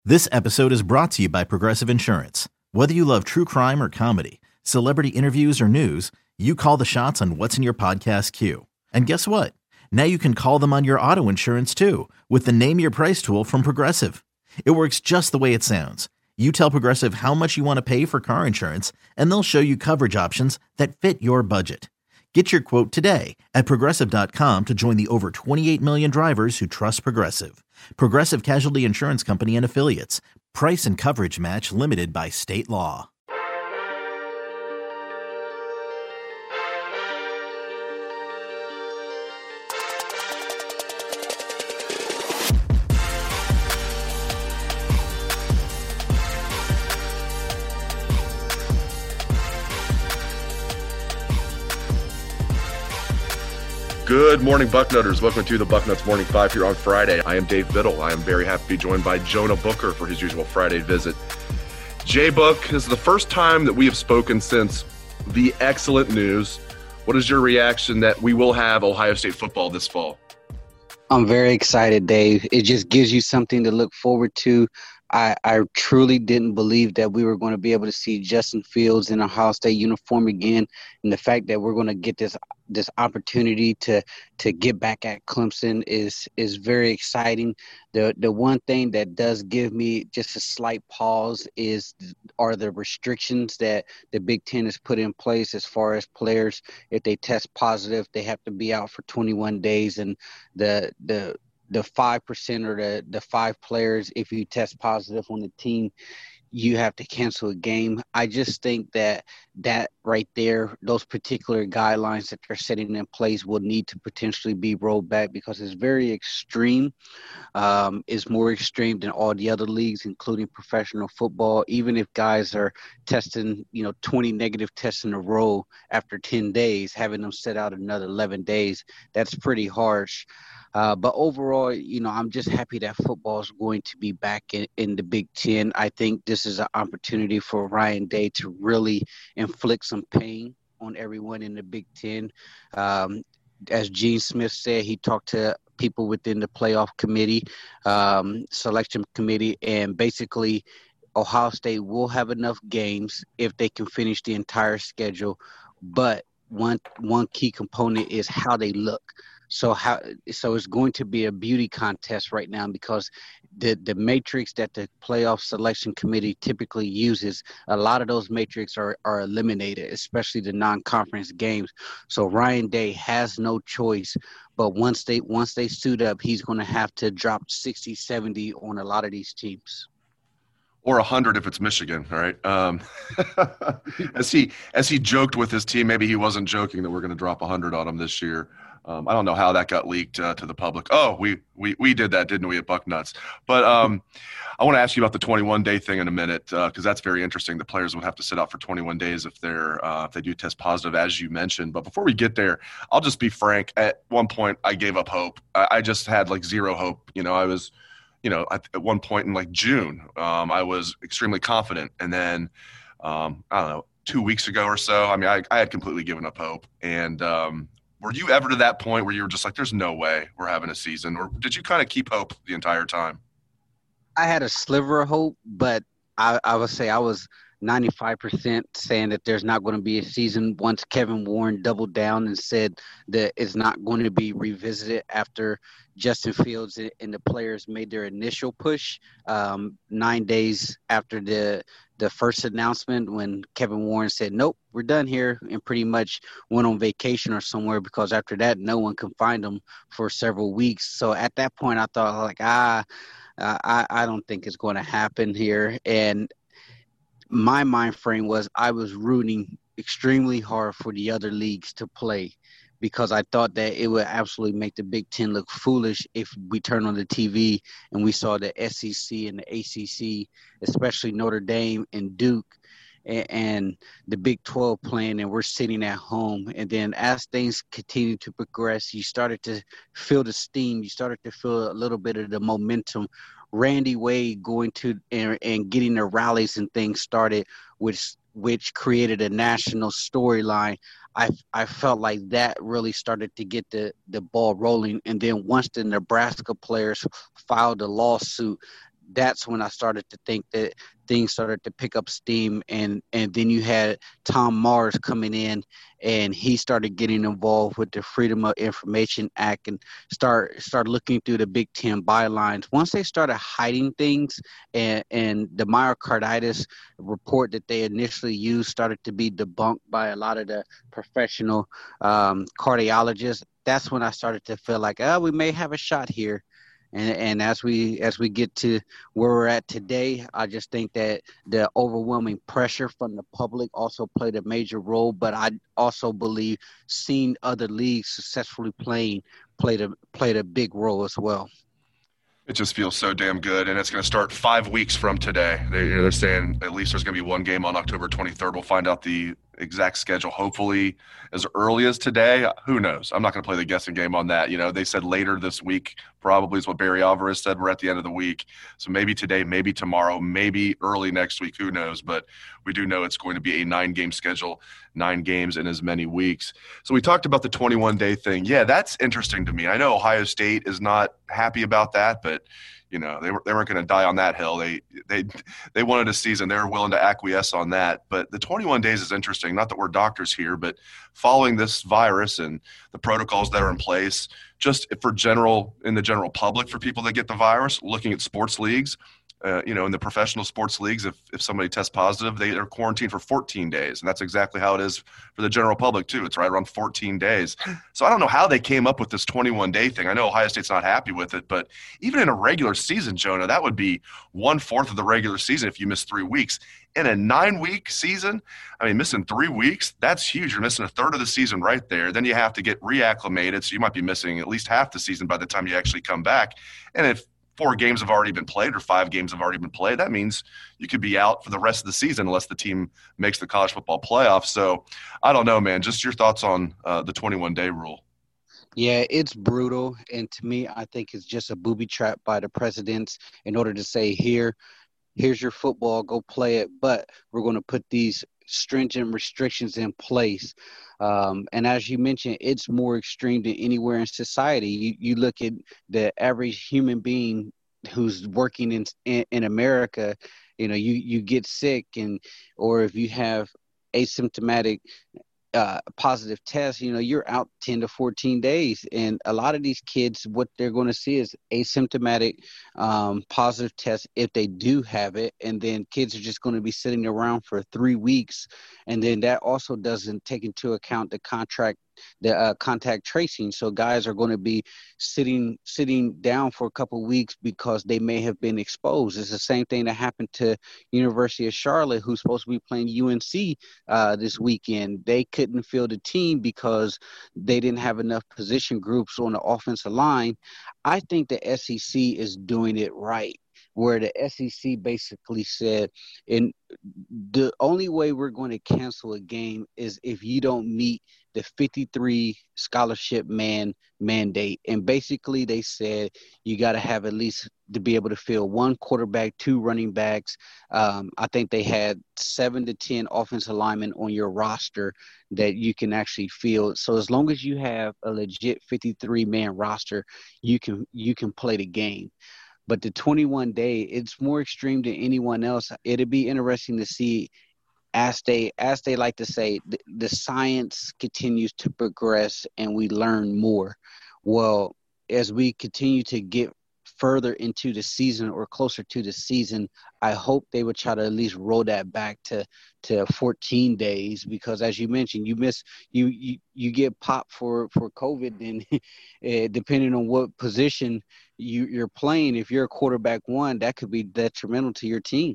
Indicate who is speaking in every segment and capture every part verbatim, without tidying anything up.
Speaker 1: This episode is brought to you by Progressive Insurance. Whether you love true crime or comedy, celebrity interviews or news, you call the shots on what's in your podcast queue. And guess what? Now you can call them on your auto insurance too with the Name Your Price tool from Progressive. It works just the way it sounds. You tell Progressive how much you want to pay for car insurance, and they'll show you coverage options that fit your budget. Get your quote today at Progressive dot com to join the over twenty-eight million drivers who trust Progressive. Progressive Casualty Insurance Company and Affiliates. Price and coverage match limited by state law.
Speaker 2: Good morning, Bucknutters. Welcome to the Bucknuts Morning Five here on Friday. I am Dave Biddle. I am very happy to be joined by Jonah Booker for his usual Friday visit. J-Book, this is the first time that we have spoken since the excellent news. What is your reaction that we will have Ohio State football this fall?
Speaker 3: I'm very excited, Dave. It just gives you something to look forward to. I, I truly didn't believe that we were going to be able to see Justin Fields in a Ohio State uniform again, and the fact that we're going to get this this opportunity to to get back at Clemson is is very exciting. The the one thing that does give me just a slight pause is are the restrictions that the Big Ten has put in place as far as players. If they test positive, they have to be out for twenty-one days, and the the the five percent or the, the five players, if you test positive on the team, you have to cancel a game. I just think that that right there, those particular guidelines that they're setting in place will need to potentially be rolled back because it's very extreme. Um, it's more extreme than all the other leagues, including professional football. Even if guys are testing, you know, twenty negative tests in a row after ten days, having them set out another eleven days, that's pretty harsh. Uh, but overall, you know, I'm just happy that football is going to be back in, in the Big Ten. I think this is an opportunity for Ryan Day to really inflict some pain on everyone in the Big Ten. Um, as Gene Smith said, he talked to people within the playoff committee, um, selection committee, and basically Ohio State will have enough games if they can finish the entire schedule. But one one key component is how they look. So how so it's going to be a beauty contest right now because the the matrix that the playoff selection committee typically uses, a lot of those matrix are, are eliminated, especially the non-conference games. So Ryan Day has no choice, but once they once they suit up, he's going to have to drop sixty, seventy on a lot of these teams.
Speaker 2: Or one hundred if it's Michigan, all right? Um, as he as he joked with his team, maybe he wasn't joking that we're going to drop one hundred on them this year. Um, I don't know how that got leaked uh, to the public. Oh, we we we did that, didn't we, at Bucknuts? But um, I want to ask you about the twenty-one day thing in a minute because uh, that's very interesting. The players would have to sit out for twenty-one days if they're uh, if they do test positive, as you mentioned. But before we get there, I'll just be frank. At one point, I gave up hope. I, I just had like zero hope. You know, I was, you know, at, at one point in like June, um, I was extremely confident, and then um, I don't know, two weeks ago or so, I mean, I, I had completely given up hope, and um, were you ever to that point where you were just like, there's no way we're having a season? Or did you kind of keep hope the entire time?
Speaker 3: I had a sliver of hope, but I, I would say I was ninety-five percent saying that there's not going to be a season once Kevin Warren doubled down and said that it's not going to be revisited after Justin Fields and the players made their initial push um, nine days after the the first announcement when Kevin Warren said, nope, we're done here, and pretty much went on vacation or somewhere because after that, no one can find him for several weeks. So at that point, I thought like, ah, uh, I, I don't think it's going to happen here. And my mind frame was I was rooting extremely hard for the other leagues to play because I thought that it would absolutely make the Big Ten look foolish if we turn on the T V and we saw the S E C and the A C C, especially Notre Dame and Duke, and, and the Big twelve playing, and we're sitting at home. And then as things continue to progress, you started to feel the steam. You started to feel a little bit of the momentum. Randy Wade going to and, and getting the rallies and things started, which which created a national storyline. I I felt like that really started to get the, the ball rolling. And then once the Nebraska players filed a lawsuit, that's when I started to think that things started to pick up steam. And, and then you had Tom Mars coming in, and he started getting involved with the Freedom of Information Act and start start looking through the Big Ten bylines. Once they started hiding things, and, and the myocarditis report that they initially used started to be debunked by a lot of the professional um, cardiologists, that's when I started to feel like, oh, we may have a shot here. And, and as we as we get to where we're at today, I just think that the overwhelming pressure from the public also played a major role. But I also believe seeing other leagues successfully playing played a played a big role as well.
Speaker 2: It just feels so damn good, and it's going to start five weeks from today. They, they're saying at least there's going to be one game on October twenty-third. We'll find out the exact schedule, hopefully as early as today. Who knows? I'm not going to play the guessing game on that. You know, they said later this week probably is what Barry Alvarez said. We're at the end of the week. So maybe today, maybe tomorrow, maybe early next week. Who knows? But we do know it's going to be a nine-game schedule, nine games in as many weeks. So we talked about the twenty-one day thing. Yeah, that's interesting to me. I know Ohio State is not happy about that, but you know, they, were, they weren't going to die on that hill. They they they wanted a season. They were willing to acquiesce on that. But the twenty-one days is interesting. Not that we're doctors here, but following this virus and the protocols that are in place, just for general, in the general public, for people that get the virus, looking at sports leagues, uh, you know, in the professional sports leagues, if, if somebody tests positive, they are quarantined for fourteen days. And that's exactly how it is for the general public, too. It's right around fourteen days. So I don't know how they came up with this twenty-one day thing. I know Ohio State's not happy with it, but even in a regular season, Jonah, that would be one-fourth of the regular season if you miss three weeks. In a nine-week season, I mean, missing three weeks, that's huge. You're missing a third of the season right there. Then you have to get reacclimated, so you might be missing at least half the season by the time you actually come back. And if four games have already been played or five games have already been played, that means you could be out for the rest of the season unless the team makes the college football playoff. So I don't know, man. Just your thoughts on uh, the twenty-one day rule.
Speaker 3: Yeah, it's brutal. And to me, I think it's just a booby trap by the presidents in order to say, here, here's your football, go play it. But we're going to put these stringent restrictions in place. Um, and as you mentioned, it's more extreme than anywhere in society. You, you look at the average human being who's working in, in in America, you know, you you get sick, and or if you have asymptomatic uh, positive test, you know, you're out ten to fourteen days. And a lot of these kids, what they're going to see is asymptomatic um, positive tests if they do have it. And then kids are just going to be sitting around for three weeks. And then that also doesn't take into account the contract the uh, contact tracing. So guys are going to be sitting sitting down for a couple of weeks because they may have been exposed. It's the same thing that happened to University of Charlotte, who's supposed to be playing U N C uh, this weekend. They couldn't field a team because they didn't have enough position groups on the offensive line. I think the S E C is doing it right, where the S E C basically said, and the only way we're going to cancel a game is if you don't meet the fifty-three scholarship man mandate. And basically they said you got to have at least to be able to field one quarterback, two running backs. Um, I think they had seven to ten offensive linemen on your roster that you can actually field. So as long as you have a legit fifty-three man roster, you can you can play the game. But the twenty-one day, it's more extreme than anyone else. It'd be interesting to see, as they as they like to say, the, the science continues to progress and we learn more. Well, as we continue to get further into the season or closer to the season, I hope they would try to at least roll that back to, to fourteen days, because as you mentioned, you miss you you, you get popped for, for COVID, and uh, depending on what position you, you're playing, if you're a quarterback one, that could be detrimental to your team.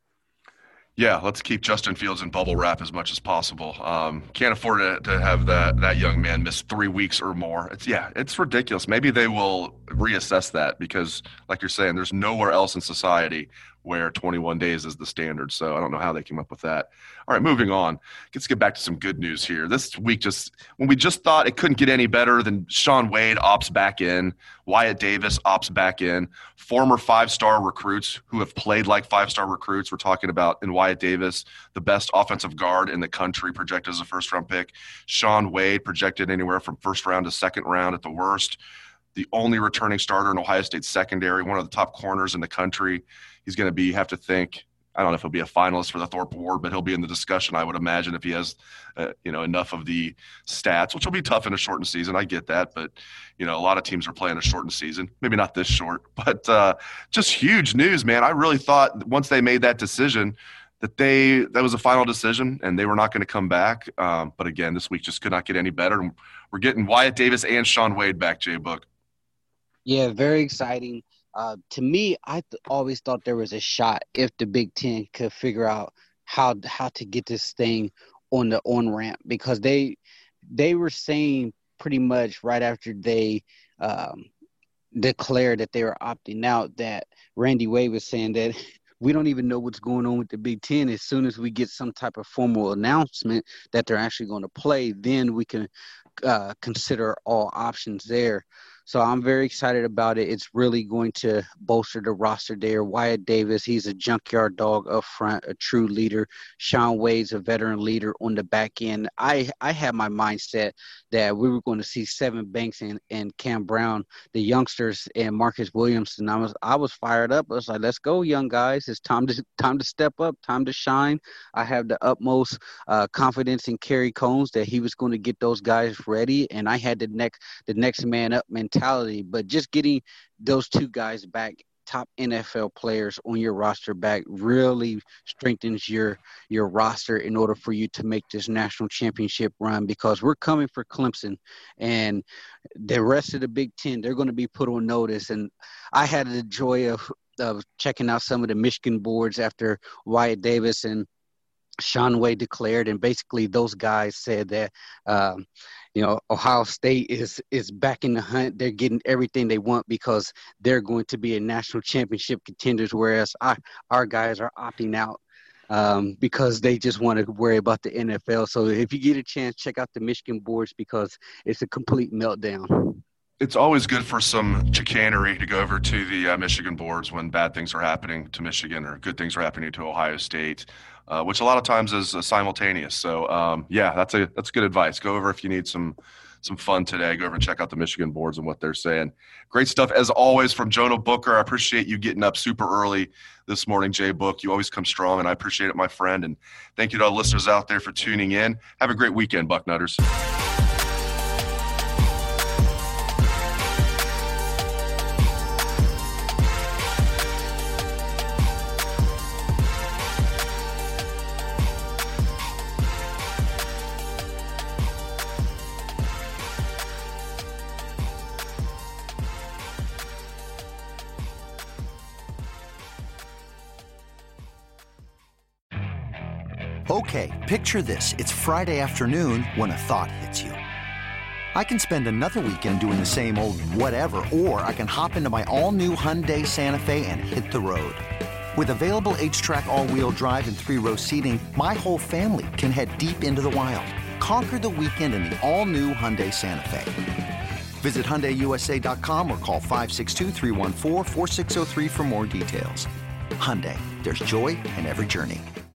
Speaker 2: Yeah, let's keep Justin Fields in bubble wrap as much as possible. Um, can't afford to, to have that that young man miss three weeks or more. It's yeah, it's ridiculous. Maybe they will reassess that because, like you're saying, there's nowhere else in society where twenty-one days is the standard. So I don't know how they came up with that. All right, moving on. Let's get back to some good news here. This week, just when we just thought it couldn't get any better than Shaun Wade opts back in, Wyatt Davis opts back in, former five-star recruits who have played like five-star recruits. We're talking about in Wyatt Davis, the best offensive guard in the country, projected as a first-round pick. Shaun Wade projected anywhere from first round to second round at the worst. the only returning starter in Ohio State secondary, one of the top corners in the country. He's going to be, have to think, I don't know if he'll be a finalist for the Thorpe Award, but he'll be in the discussion, I would imagine, if he has, uh, you know, enough of the stats, which will be tough in a shortened season. I get that, but, you know, a lot of teams are playing a shortened season. Maybe not this short, but uh, just huge news, man. I really thought once they made that decision that they that was a final decision and they were not going to come back. Um, but again, this week just could not get any better. We're getting Wyatt Davis and Shaun Wade back, Jay Book.
Speaker 3: Yeah, very exciting. Uh, to me, I th- always thought there was a shot if the Big Ten could figure out how how to get this thing on the on ramp, because they they were saying pretty much right after they um, declared that they were opting out that Randy Wade was saying that we don't even know what's going on with the Big Ten. As soon as we get some type of formal announcement that they're actually going to play, then we can uh, consider all options there. So I'm very excited about it. It's really going to bolster the roster there. Wyatt Davis, he's a junkyard dog up front, a true leader. Shaun Wade's a veteran leader on the back end. I, I had my mindset that we were going to see Sevyn Banks and, and Cam Brown, the youngsters, and Marcus Williamson. I was I was fired up. I was like, let's go, young guys. It's time to time to step up, time to shine. I have the utmost uh, confidence in Kerry Combs that he was going to get those guys ready, and I had the next the next man up mentality. But just getting those two guys back, top N F L players on your roster back, really strengthens your your roster in order for you to make this national championship run, because we're coming for Clemson and the rest of the Big Ten. They're going to be put on notice. And I had the joy of, of checking out some of the Michigan boards after Wyatt Davis and Shaun Wade declared, and basically those guys said that um, you know, Ohio State is is back in the hunt. They're getting everything they want because they're going to be a national championship contenders, whereas our, our guys are opting out um, because they just want to worry about the N F L. So if you get a chance, check out the Michigan boards because it's a complete meltdown.
Speaker 2: It's always good for some chicanery to go over to the uh, Michigan boards when bad things are happening to Michigan or good things are happening to Ohio State, uh, which a lot of times is uh, simultaneous. So, um, yeah, that's a that's good advice. Go over if you need some some fun today. Go over and check out the Michigan boards and what they're saying. Great stuff, as always, from Jonah Booker. I appreciate you getting up super early this morning, Jay Book. You always come strong, and I appreciate it, my friend. And thank you to all the listeners out there for tuning in. Have a great weekend, Bucknutters.
Speaker 4: Okay, picture this. It's Friday afternoon when a thought hits you. I can spend another weekend doing the same old whatever, or I can hop into my all-new Hyundai Santa Fe and hit the road. With available H-Track all-wheel drive and three-row seating, my whole family can head deep into the wild. Conquer the weekend in the all-new Hyundai Santa Fe. Visit Hyundai U S A dot com or call five six two, three one four, four six zero three for more details. Hyundai, there's joy in every journey.